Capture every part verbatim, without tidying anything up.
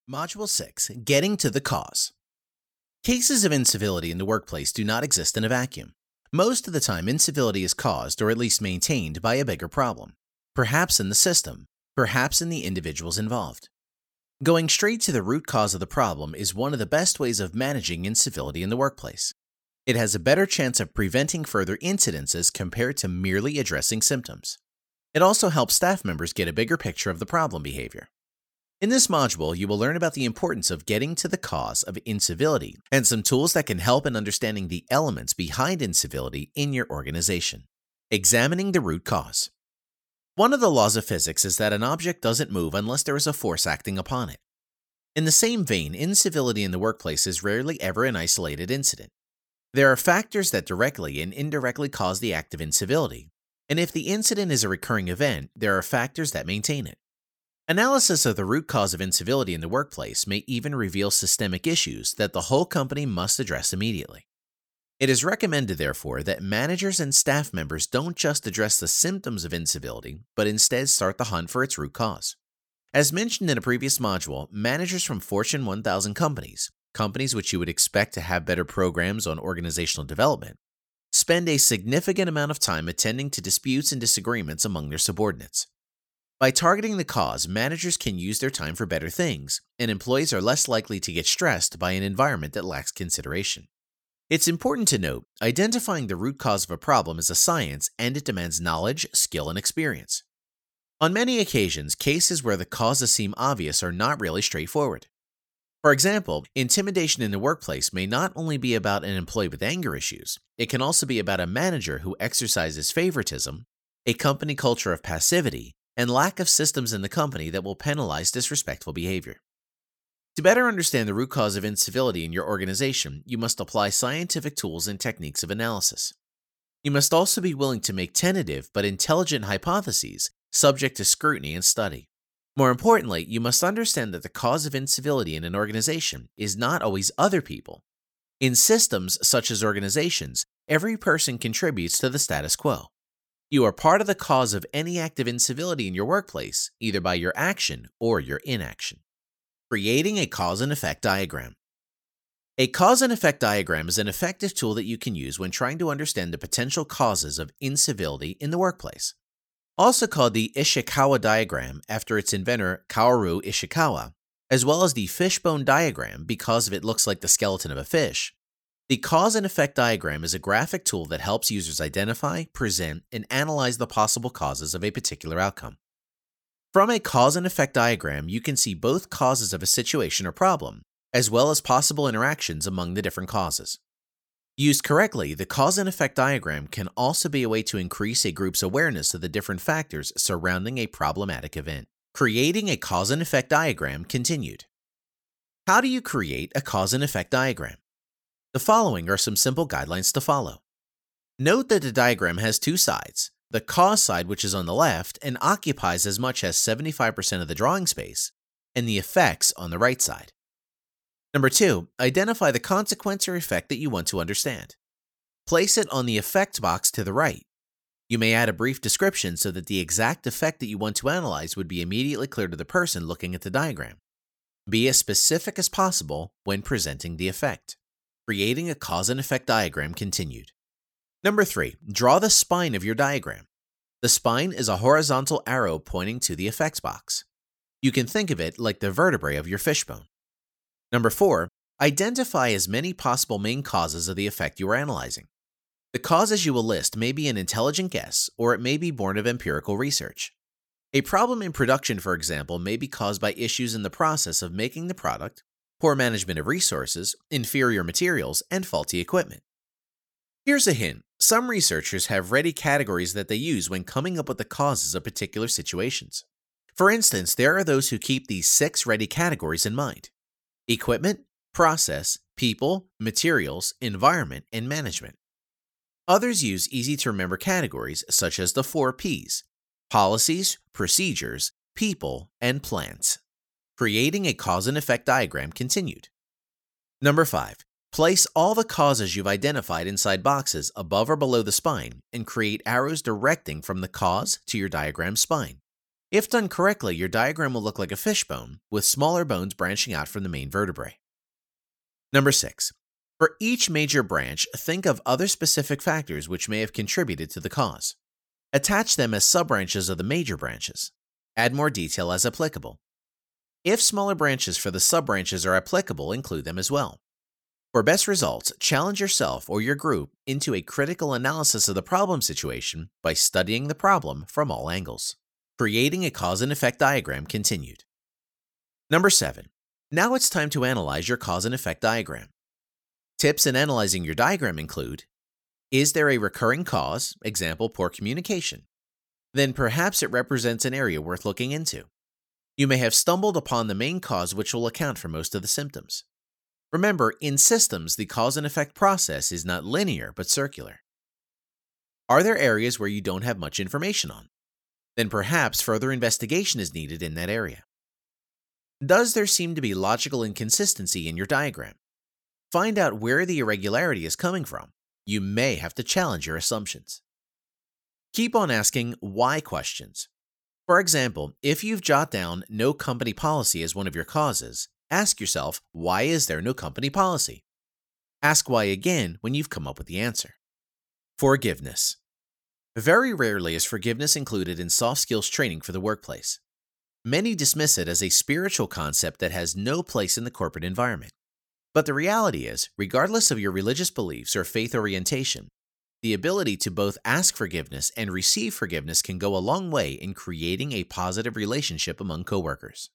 Module six, Getting to the Cause. Cases of incivility in the workplace do not exist in a vacuum. Most of the time, incivility is caused or at least maintained by a bigger problem, perhaps in the system, perhaps in the individuals involved. Going straight to the root cause of the problem is one of the best ways of managing incivility in the workplace. It has a better chance of preventing further incidences compared to merely addressing symptoms. It also helps staff members get a bigger picture of the problem behavior. In this module, you will learn about the importance of getting to the cause of incivility and some tools that can help in understanding the elements behind incivility in your organization. Examining the root cause. One of the laws of physics is that an object doesn't move unless there is a force acting upon it. In the same vein, incivility in the workplace is rarely ever an isolated incident. There are factors that directly and indirectly cause the act of incivility, and if the incident is a recurring event, there are factors that maintain it. Analysis of the root cause of incivility in the workplace may even reveal systemic issues that the whole company must address immediately. It is recommended, therefore, that managers and staff members don't just address the symptoms of incivility, but instead start the hunt for its root cause. As mentioned in a previous module, managers from Fortune one thousand companies, companies which you would expect to have better programs on organizational development, spend a significant amount of time attending to disputes and disagreements among their subordinates. By targeting the cause, managers can use their time for better things, and employees are less likely to get stressed by an environment that lacks consideration. It's important to note, identifying the root cause of a problem is a science and it demands knowledge, skill, and experience. On many occasions, cases where the causes seem obvious are not really straightforward. For example, intimidation in the workplace may not only be about an employee with anger issues, it can also be about a manager who exercises favoritism, a company culture of passivity, and lack of systems in the company that will penalize disrespectful behavior. To better understand the root cause of incivility in your organization, you must apply scientific tools and techniques of analysis. You must also be willing to make tentative but intelligent hypotheses subject to scrutiny and study. More importantly, you must understand that the cause of incivility in an organization is not always other people. In systems such as organizations, every person contributes to the status quo. You are part of the cause of any act of incivility in your workplace, either by your action or your inaction. Creating a cause and effect diagram. A cause and effect diagram is an effective tool that you can use when trying to understand the potential causes of incivility in the workplace. Also called the Ishikawa diagram after its inventor Kaoru Ishikawa, as well as the fishbone diagram because it looks like the skeleton of a fish. The cause and effect diagram is a graphic tool that helps users identify, present, and analyze the possible causes of a particular outcome. From a cause and effect diagram, you can see both causes of a situation or problem, as well as possible interactions among the different causes. Used correctly, the cause and effect diagram can also be a way to increase a group's awareness of the different factors surrounding a problematic event. Creating a cause and effect diagram continued. How do you create a cause and effect diagram? The following are some simple guidelines to follow. Note that the diagram has two sides, the cause side, which is on the left and occupies as much as seventy-five percent of the drawing space, and the effects on the right side. Number two, identify the consequence or effect that you want to understand. Place it on the effect box to the right. You may add a brief description so that the exact effect that you want to analyze would be immediately clear to the person looking at the diagram. Be as specific as possible when presenting the effect. Creating a cause and effect diagram continued. Number three, draw the spine of your diagram. The spine is a horizontal arrow pointing to the effects box. You can think of it like the vertebrae of your fishbone. Number four, identify as many possible main causes of the effect you are analyzing. The causes you will list may be an intelligent guess, or it may be born of empirical research. A problem in production, for example, may be caused by issues in the process of making the product, poor management of resources, inferior materials, and faulty equipment. Here's a hint. Some researchers have ready categories that they use when coming up with the causes of particular situations. For instance, there are those who keep these six ready categories in mind: equipment, process, people, materials, environment, and management. Others use easy-to-remember categories such as the four Ps: policies, procedures, people, and plans. Creating a cause and effect diagram continued. Number five, place all the causes you've identified inside boxes above or below the spine and create arrows directing from the cause to your diagram spine. If done correctly, your diagram will look like a fishbone, with smaller bones branching out from the main vertebrae. Number six. For each major branch, think of other specific factors which may have contributed to the cause. Attach them as subbranches of the major branches. Add more detail as applicable. If smaller branches for the subbranches are applicable, include them as well. For best results, challenge yourself or your group into a critical analysis of the problem situation by studying the problem from all angles. Creating a cause and effect diagram continued. Number seven. Now it's time to analyze your cause and effect diagram. Tips in analyzing your diagram include: is there a recurring cause, example, poor communication? Then perhaps it represents an area worth looking into. You may have stumbled upon the main cause which will account for most of the symptoms. Remember, in systems, the cause and effect process is not linear but circular. Are there areas where you don't have much information on? Then perhaps further investigation is needed in that area. Does there seem to be logical inconsistency in your diagram? Find out where the irregularity is coming from. You may have to challenge your assumptions. Keep on asking why questions. For example, if you've jotted down no company policy as one of your causes, ask yourself, why is there no company policy? Ask why again when you've come up with the answer. Forgiveness. Very rarely is forgiveness included in soft skills training for the workplace. Many dismiss it as a spiritual concept that has no place in the corporate environment. But the reality is, regardless of your religious beliefs or faith orientation, the ability to both ask forgiveness and receive forgiveness can go a long way in creating a positive relationship among coworkers.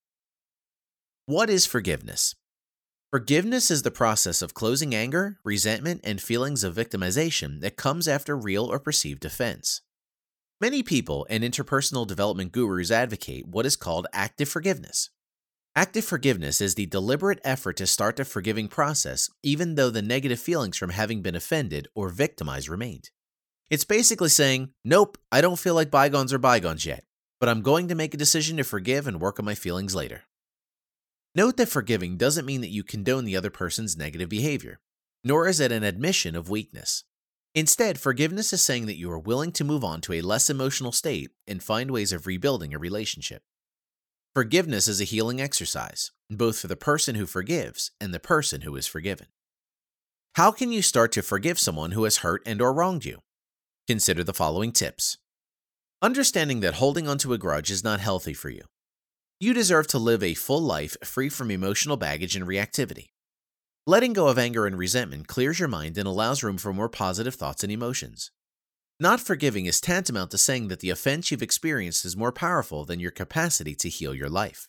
What is forgiveness? Forgiveness is the process of closing anger, resentment, and feelings of victimization that comes after real or perceived offense. Many people and interpersonal development gurus advocate what is called active forgiveness. Active forgiveness is the deliberate effort to start the forgiving process even though the negative feelings from having been offended or victimized remained. It's basically saying, nope, I don't feel like bygones are bygones yet, but I'm going to make a decision to forgive and work on my feelings later. Note that forgiving doesn't mean that you condone the other person's negative behavior, nor is it an admission of weakness. Instead, forgiveness is saying that you are willing to move on to a less emotional state and find ways of rebuilding a relationship. Forgiveness is a healing exercise, both for the person who forgives and the person who is forgiven. How can you start to forgive someone who has hurt and or wronged you? Consider the following tips. Understanding that holding onto a grudge is not healthy for you. You deserve to live a full life free from emotional baggage and reactivity. Letting go of anger and resentment clears your mind and allows room for more positive thoughts and emotions. Not forgiving is tantamount to saying that the offense you've experienced is more powerful than your capacity to heal your life.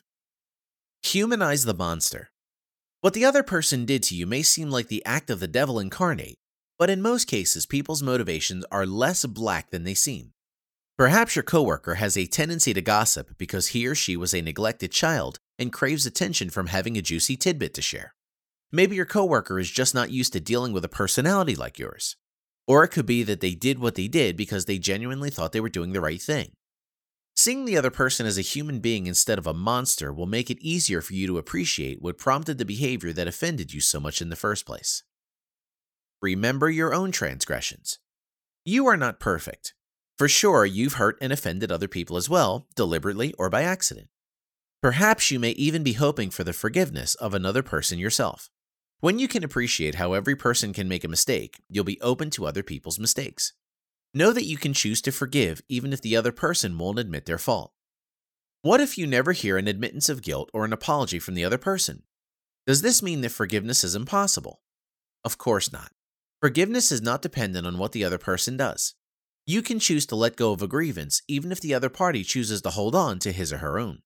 Humanize the monster. What the other person did to you may seem like the act of the devil incarnate, but in most cases, people's motivations are less black than they seem. Perhaps your coworker has a tendency to gossip because he or she was a neglected child and craves attention from having a juicy tidbit to share. Maybe your coworker is just not used to dealing with a personality like yours. Or it could be that they did what they did because they genuinely thought they were doing the right thing. Seeing the other person as a human being instead of a monster will make it easier for you to appreciate what prompted the behavior that offended you so much in the first place. Remember your own transgressions. You are not perfect. For sure, you've hurt and offended other people as well, deliberately or by accident. Perhaps you may even be hoping for the forgiveness of another person yourself. When you can appreciate how every person can make a mistake, you'll be open to other people's mistakes. Know that you can choose to forgive even if the other person won't admit their fault. What if you never hear an admittance of guilt or an apology from the other person? Does this mean that forgiveness is impossible? Of course not. Forgiveness is not dependent on what the other person does. You can choose to let go of a grievance even if the other party chooses to hold on to his or her own.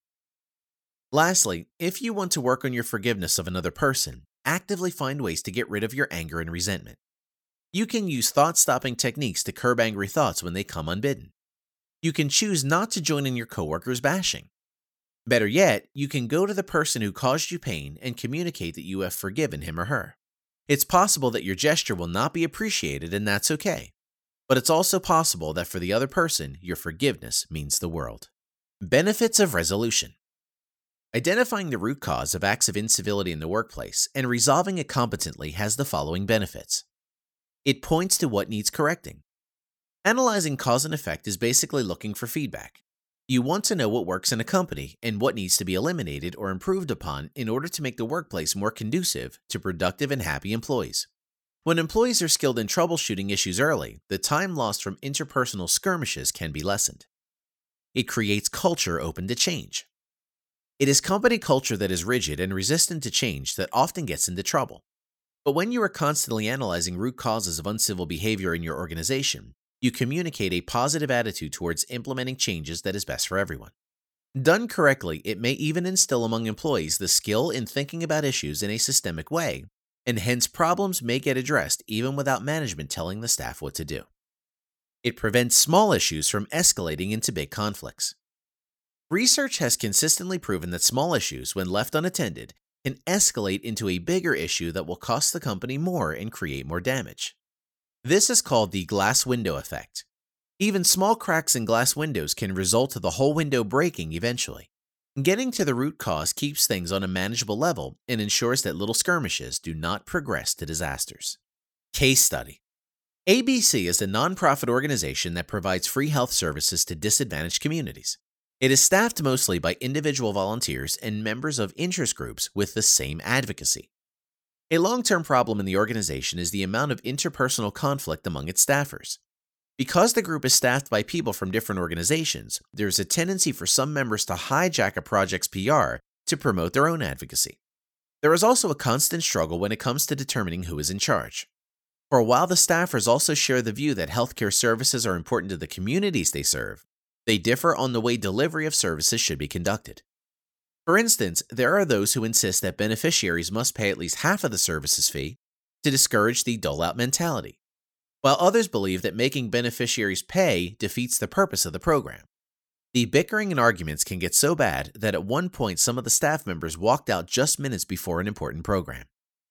Lastly, if you want to work on your forgiveness of another person, actively find ways to get rid of your anger and resentment. You can use thought-stopping techniques to curb angry thoughts when they come unbidden. You can choose not to join in your coworkers' bashing. Better yet, you can go to the person who caused you pain and communicate that you have forgiven him or her. It's possible that your gesture will not be appreciated, and that's okay. But it's also possible that for the other person, your forgiveness means the world. Benefits of resolution. Identifying the root cause of acts of incivility in the workplace and resolving it competently has the following benefits. It points to what needs correcting. Analyzing cause and effect is basically looking for feedback. You want to know what works in a company and what needs to be eliminated or improved upon in order to make the workplace more conducive to productive and happy employees. When employees are skilled in troubleshooting issues early, the time lost from interpersonal skirmishes can be lessened. It creates culture open to change. It is company culture that is rigid and resistant to change that often gets into trouble. But when you are constantly analyzing root causes of uncivil behavior in your organization, you communicate a positive attitude towards implementing changes that is best for everyone. Done correctly, it may even instill among employees the skill in thinking about issues in a systemic way, and hence problems may get addressed even without management telling the staff what to do. It prevents small issues from escalating into big conflicts. Research has consistently proven that small issues, when left unattended, can escalate into a bigger issue that will cost the company more and create more damage. This is called the glass window effect. Even small cracks in glass windows can result to the whole window breaking eventually. Getting to the root cause keeps things on a manageable level and ensures that little skirmishes do not progress to disasters. Case study. A B C is a nonprofit organization that provides free health services to disadvantaged communities. It is staffed mostly by individual volunteers and members of interest groups with the same advocacy. A long-term problem in the organization is the amount of interpersonal conflict among its staffers. Because the group is staffed by people from different organizations, there is a tendency for some members to hijack a project's P R to promote their own advocacy. There is also a constant struggle when it comes to determining who is in charge. For while the staffers also share the view that healthcare services are important to the communities they serve, they differ on the way delivery of services should be conducted. For instance, there are those who insist that beneficiaries must pay at least half of the services fee to discourage the dole-out mentality, while others believe that making beneficiaries pay defeats the purpose of the program. The bickering and arguments can get so bad that at one point some of the staff members walked out just minutes before an important program.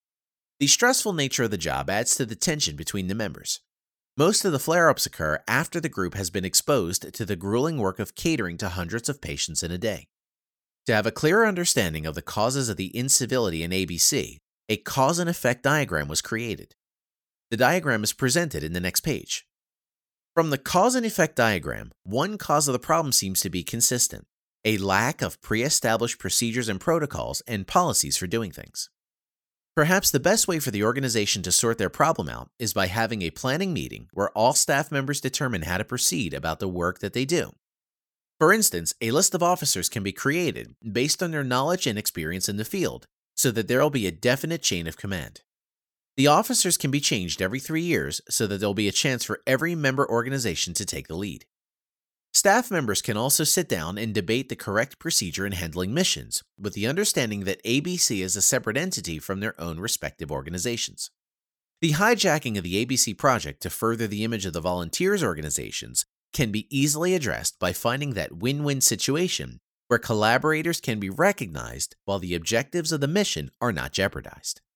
The stressful nature of the job adds to the tension between the members. Most of the flare-ups occur after the group has been exposed to the grueling work of catering to hundreds of patients in a day. To have a clearer understanding of the causes of the incivility in A B C, a cause and effect diagram was created. The diagram is presented in the next page. From the cause and effect diagram, one cause of the problem seems to be consistent: a lack of pre-established procedures and protocols and policies for doing things. Perhaps the best way for the organization to sort their problem out is by having a planning meeting where all staff members determine how to proceed about the work that they do. For instance, a list of officers can be created based on their knowledge and experience in the field, so that there will be a definite chain of command. The officers can be changed every three years so that there will be a chance for every member organization to take the lead. Staff members can also sit down and debate the correct procedure in handling missions, with the understanding that A B C is a separate entity from their own respective organizations. The hijacking of the A B C project to further the image of the volunteers organizations can be easily addressed by finding that win-win situation where collaborators can be recognized while the objectives of the mission are not jeopardized.